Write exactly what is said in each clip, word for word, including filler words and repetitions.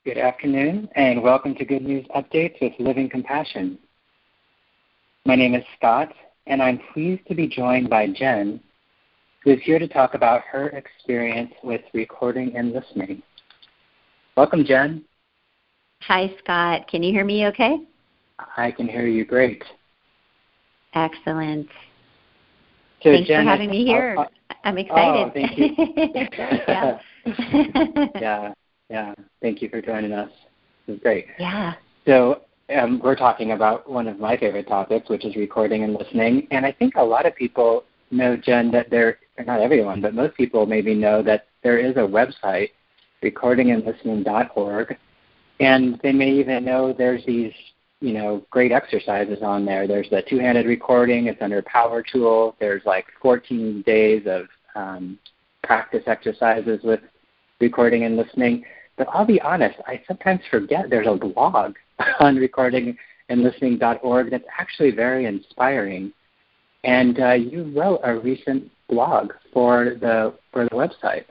Good afternoon, and welcome to Good News Updates with Living Compassion. My name is Scott, and I'm pleased to be joined by Jen, who is here to talk about her experience with recording and listening. Welcome, Jen. Hi, Scott. Can you hear me okay? I can hear you great. Excellent. So Thanks Jen, for having I, me here. I'll, I'll, I'm excited. Oh, thank you. yeah. yeah, yeah. Thank you for joining us. This is great. Yeah. So um, we're talking about one of my favorite topics, which is recording and listening. And I think a lot of people know, Jen, that there, not everyone, but most people maybe know that there is a website, recording and listening dot org. And they may even know there's these, you know, great exercises on there. There's the two-handed recording. It's under Power Tool. There's like fourteen days of um, practice exercises with recording and listening. But I'll be honest, I sometimes forget there's a blog on recording and listening dot org that's actually very inspiring. And uh, you wrote a recent blog for the for the website.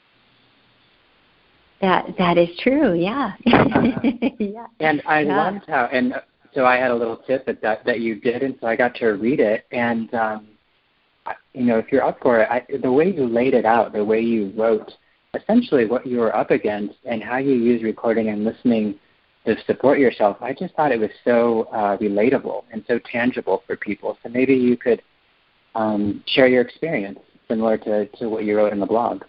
That that is true, yeah. uh, yeah. And I yeah. loved how, and so I had a little tip that, that, that you did, and so I got to read it. And, um, you know, if you're up for it, I, the way you laid it out, the way you wrote essentially what you were up against and how you use recording and listening to support yourself, I just thought it was so uh, relatable and so tangible for people. So maybe you could um, share your experience similar to, to what you wrote in the blog.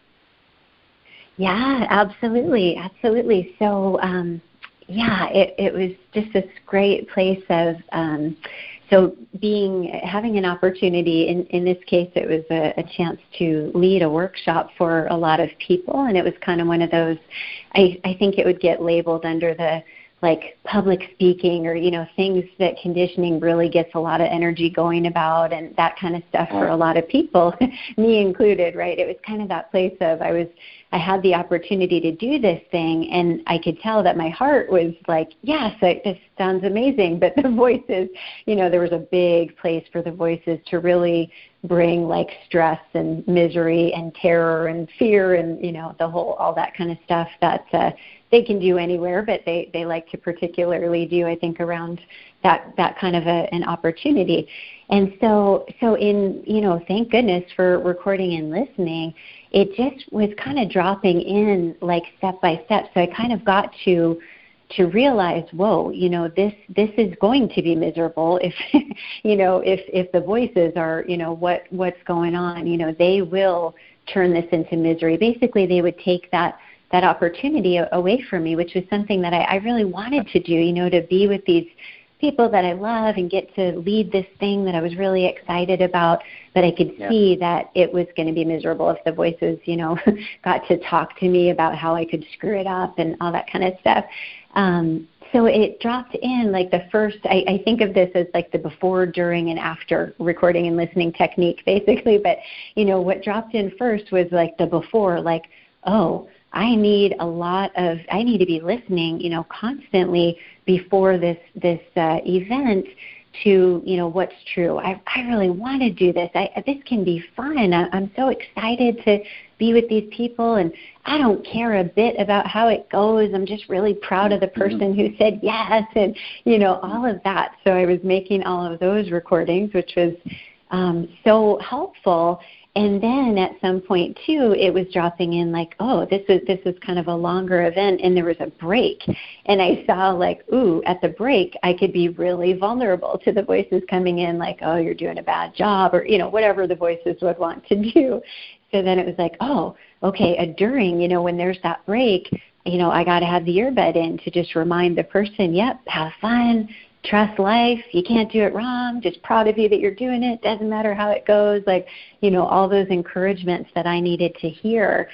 Yeah, absolutely, absolutely. So, um, yeah, it, it was just this great place of, um, so being, having an opportunity, in, in this case it was a, a chance to lead a workshop for a lot of people, and it was kind of one of those, I, I think it would get labeled under the, like public speaking or, you know, things that conditioning really gets a lot of energy going about and that kind of stuff for a lot of people, me included, right? It was kind of that place of I was, I had the opportunity to do this thing and I could tell that my heart was like, yes, this sounds amazing. But the voices, you know, there was a big place for the voices to really bring like stress and misery and terror and fear and, you know, the whole, all that kind of stuff that uh, they can do anywhere, but they, they like to particularly do, I think, around that, that kind of a, an opportunity. And so, so in, you know, thank goodness for recording and listening, it just was kind of dropping in like step by step. So I kind of got to, to realize, whoa, you know, this, this is going to be miserable if, you know, if, if the voices are, you know, what, what's going on, you know, they will turn this into misery. Basically, they would take that, that opportunity away from me, which was something that I, I really wanted to do, you know, to be with these people that I love and get to lead this thing that I was really excited about, but I could yeah. see that it was going to be miserable if the voices, you know, got to talk to me about how I could screw it up and all that kind of stuff. Um, so it dropped in like the first, I, I think of this as like the before, during, and after recording and listening technique, basically. But, you know, what dropped in first was like the before, like, oh, I need a lot of, I need to be listening, you know, constantly before this, this uh, event to, you know, what's true. I, I really want to do this. I, this can be fun. I, I'm so excited to be with these people, and I don't care a bit about how it goes. I'm just really proud of the person who said yes, and, you know, all of that. So I was making all of those recordings, which was um, so helpful. And then at some point too, it was dropping in like, oh, this is this is kind of a longer event, and there was a break, and I saw like, ooh, at the break, I could be really vulnerable to the voices coming in, like, oh, you're doing a bad job, or you know, whatever the voices would want to do. So then it was like, oh, okay, a during, you know, when there's that break, you know, I got to have the earbud in to just remind the person, yep, have fun. Trust life. You can't do it wrong. Just proud of you that you're doing it. Doesn't matter how it goes. Like, you know, all those encouragements that I needed to hear.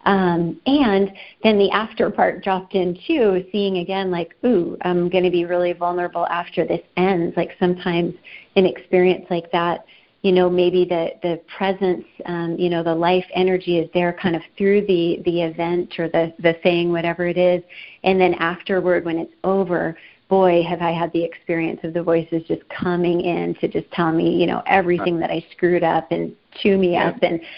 Um, and then the after part dropped in too, seeing again like, ooh, I'm going to be really vulnerable after this ends. Like sometimes an experience like that, you know, maybe the, the presence, um, you know, the life energy is there kind of through the, the event or the, the thing, whatever it is. And then afterward, when it's over, boy, have I had the experience of the voices just coming in to just tell me, you know, everything that I screwed up and chew me yeah. up. And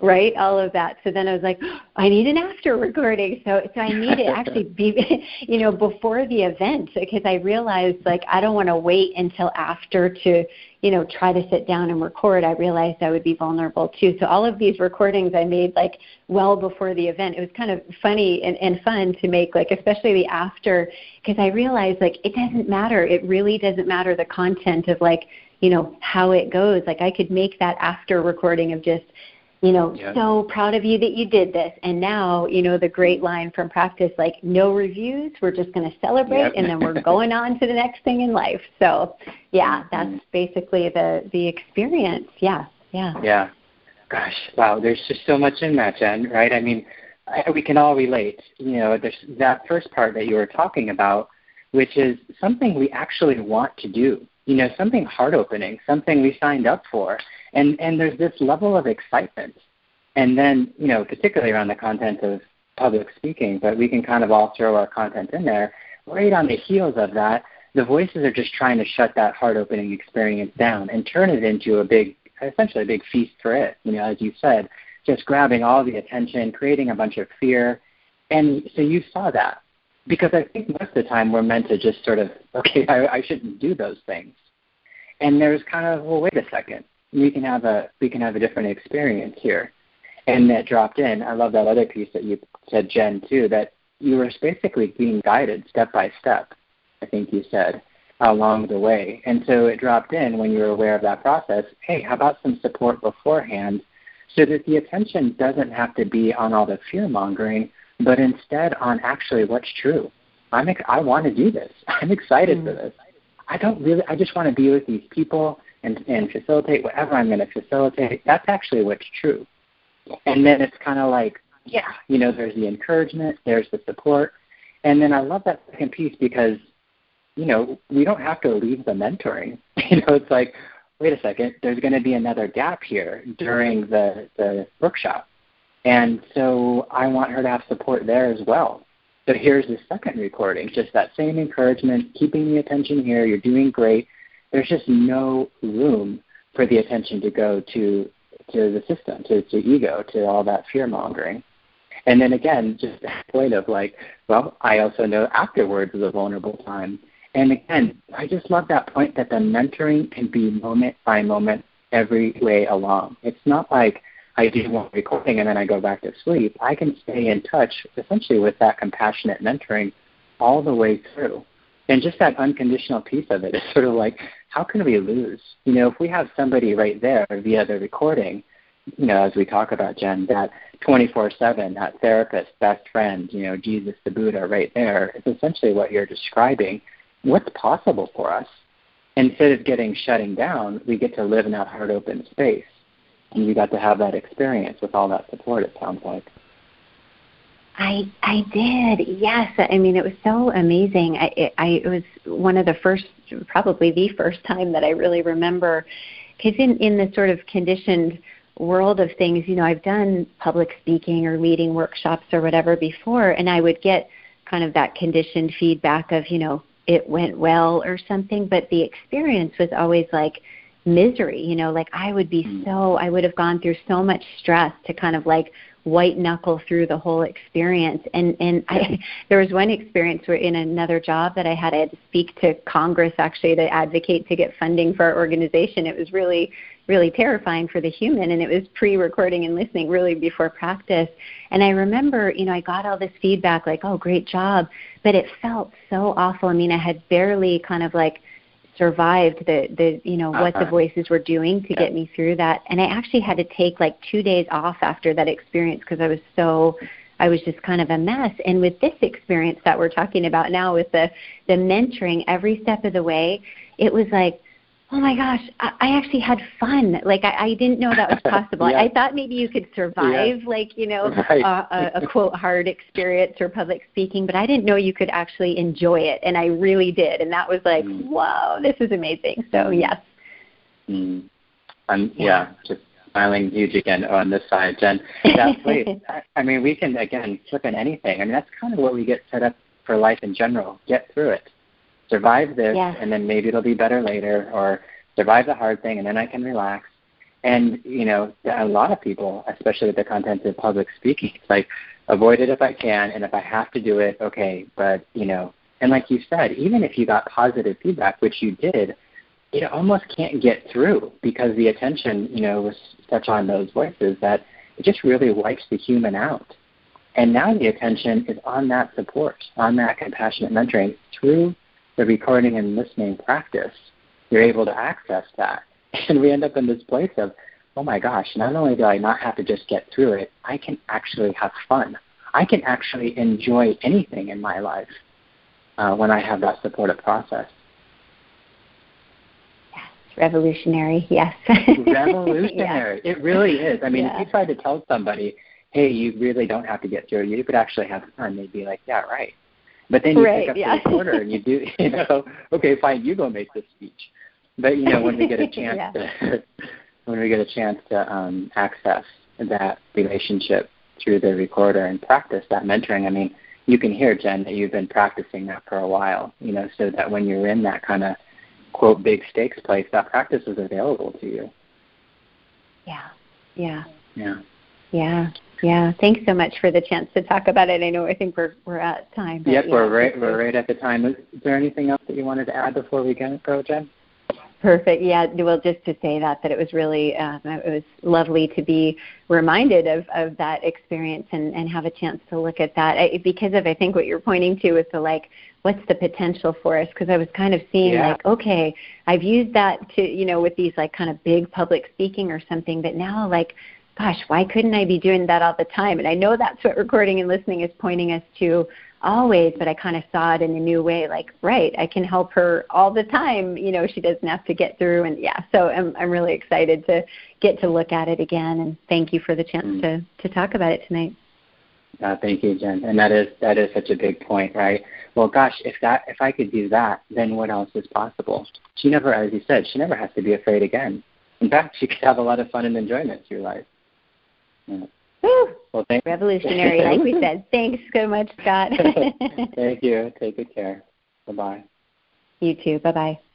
right? All of that. So then I was like, oh, I need an after recording. So so I need to actually be, you know, before the event, because I realized like I don't want to wait until after to, you know, try to sit down and record. I realized I would be vulnerable too. So all of these recordings I made like well before the event. It was kind of funny and, and fun to make, like especially the after, because I realized like it doesn't matter. It really doesn't matter the content of like, you know, how it goes. Like I could make that after recording of just, you know, yeah. so proud of you that you did this. And now, you know, the great line from practice, like no reviews, we're just going to celebrate yep. and then we're going on to the next thing in life. So yeah, that's basically the, the experience. Yeah. Yeah. Yeah. Gosh, wow. There's just so much in that, Jen, right? I mean, I, we can all relate, you know, there's that first part that you were talking about, which is something we actually want to do, you know, something heart-opening, something we signed up for. And and there's this level of excitement. And then, you know, particularly around the content of public speaking, but we can kind of all throw our content in there. Right on the heels of that, the voices are just trying to shut that heart-opening experience down and turn it into a big, essentially a big feast for it. You know, as you said, just grabbing all the attention, creating a bunch of fear. And so you saw that. Because I think most of the time we're meant to just sort of, okay, I, I shouldn't do those things. And there's kind of, well, wait a second. We can have a we can have a different experience here. And that dropped in. I love that other piece that you said, Jen, too, that you were basically being guided step by step, I think you said, along the way. And so it dropped in when you were aware of that process. Hey, how about some support beforehand so that the attention doesn't have to be on all the fear-mongering, but instead on actually what's true. I'm I want to do this. I'm excited mm. for this. I don't really, I just want to be with these people and, and facilitate whatever I'm going to facilitate. That's actually what's true. And then it's kind of like, yeah, you know, there's the encouragement, there's the support. And then I love that second piece because, you know, we don't have to leave the mentoring. You know, it's like, wait a second, there's going to be another gap here during the, the workshop. And so I want her to have support there as well. So here's the second recording, just that same encouragement, keeping the attention here, you're doing great. There's just no room for the attention to go to to the system, to, to ego, to all that fear-mongering. And then again, just that point of like, well, I also know afterwards is a vulnerable time. And again, I just love that point that the mentoring can be moment by moment every way along. It's not like I do one recording and then I go back to sleep. I can stay in touch essentially with that compassionate mentoring all the way through. And just that unconditional piece of it is sort of like, how can we lose? You know, if we have somebody right there via the recording, you know, as we talk about, Jen, that twenty-four seven, that therapist, best friend, you know, Jesus, the Buddha right there, is essentially what you're describing. What's possible for us? Instead of getting shutting down, we get to live in that heart open space. And you got to have that experience with all that support, it sounds like. I I did, yes. I mean, it was so amazing. I, it, I, it was one of the first, probably the first time that I really remember, because in, in the sort of conditioned world of things, you know, I've done public speaking or leading workshops or whatever before, and I would get kind of that conditioned feedback of, you know, it went well or something, but the experience was always like misery, you know, like I would be so, I would have gone through so much stress to kind of like white knuckle through the whole experience. And and I, there was one experience where in another job that I had, I had to speak to Congress actually to advocate to get funding for our organization. It was really, really terrifying for the human, and it was pre-recording and listening really before practice. And I remember, you know, I got all this feedback like, oh, great job, but it felt so awful. I mean, I had barely kind of like survived the, the you know, what uh-huh. the voices were doing to yeah. get me through that. And I actually had to take like two days off after that experience because I was so, I was just kind of a mess. And with this experience that we're talking about now with the, the mentoring every step of the way, it was like, oh my gosh, I, I actually had fun. Like I, I didn't know that was possible. yeah. I thought maybe you could survive yeah. like, you know, right. a, a, a quote hard experience or public speaking, but I didn't know you could actually enjoy it. And I really did. And that was like, mm. whoa, this is amazing. So yes. Mm. Um, yeah. yeah, just smiling huge again on this side, Jen. That place, I, I mean, we can, again, flip in anything. I mean, that's kind of what we get set up for life in general. Get through it. Survive this, yeah. and then maybe it'll be better later, or survive the hard thing, and then I can relax. And, you know, a lot of people, especially with the content of public speaking, it's like, avoid it if I can, and if I have to do it, okay. But, you know, and like you said, even if you got positive feedback, which you did, it almost can't get through because the attention, you know, was such on those voices that it just really wipes the human out. And now the attention is on that support, on that compassionate mentoring. Through the recording and listening practice, you're able to access that. And we end up in this place of, oh my gosh, not only do I not have to just get through it, I can actually have fun. I can actually enjoy anything in my life uh, when I have that supportive process. Yes, revolutionary, yes. Revolutionary. Yeah. It really is. I mean, yeah. if you try to tell somebody, hey, you really don't have to get through it, you could actually have fun, they'd be like, yeah, right. But then you right, pick up yeah. the recorder and you do, you know, okay, fine, you go make this speech. But, you know, when we get a chance yeah. to when we get a chance to um, access that relationship through the recorder and practice that mentoring, I mean, you can hear, Jen, that you've been practicing that for a while, you know, so that when you're in that kind of, quote, big stakes place, that practice is available to you. Yeah, yeah. Yeah. Yeah, yeah. Thanks so much for the chance to talk about it. I know I think we're we're at time. Yes, yeah, we're right, we're right at the time. Is, is there anything else that you wanted to add before we go, Jen? Perfect. Yeah. Well, just to say that, that it was really, uh, it was lovely to be reminded of, of that experience and, and have a chance to look at that I, because of, I think what you're pointing to is the like, what's the potential for us? Because I was kind of seeing yeah. like, okay, I've used that to, you know, with these like kind of big public speaking or something, but now like, gosh, why couldn't I be doing that all the time? And I know that's what recording and listening is pointing us to always, but I kind of saw it in a new way, like, right, I can help her all the time. You know, she doesn't have to get through. And yeah, so I'm I'm really excited to get to look at it again. And thank you for the chance mm. to, to talk about it tonight. Uh, thank you, Jen. And that is that is such a big point, right? Well, gosh, if that if I could do that, then what else is possible? She never, as you said, she never has to be afraid again. In fact, she could have a lot of fun and enjoyment through life. Yeah. Woo! Well, thank Revolutionary, like we said. Thanks so much, Scott. Thank you. Take good care. Bye-bye. You too. Bye-bye.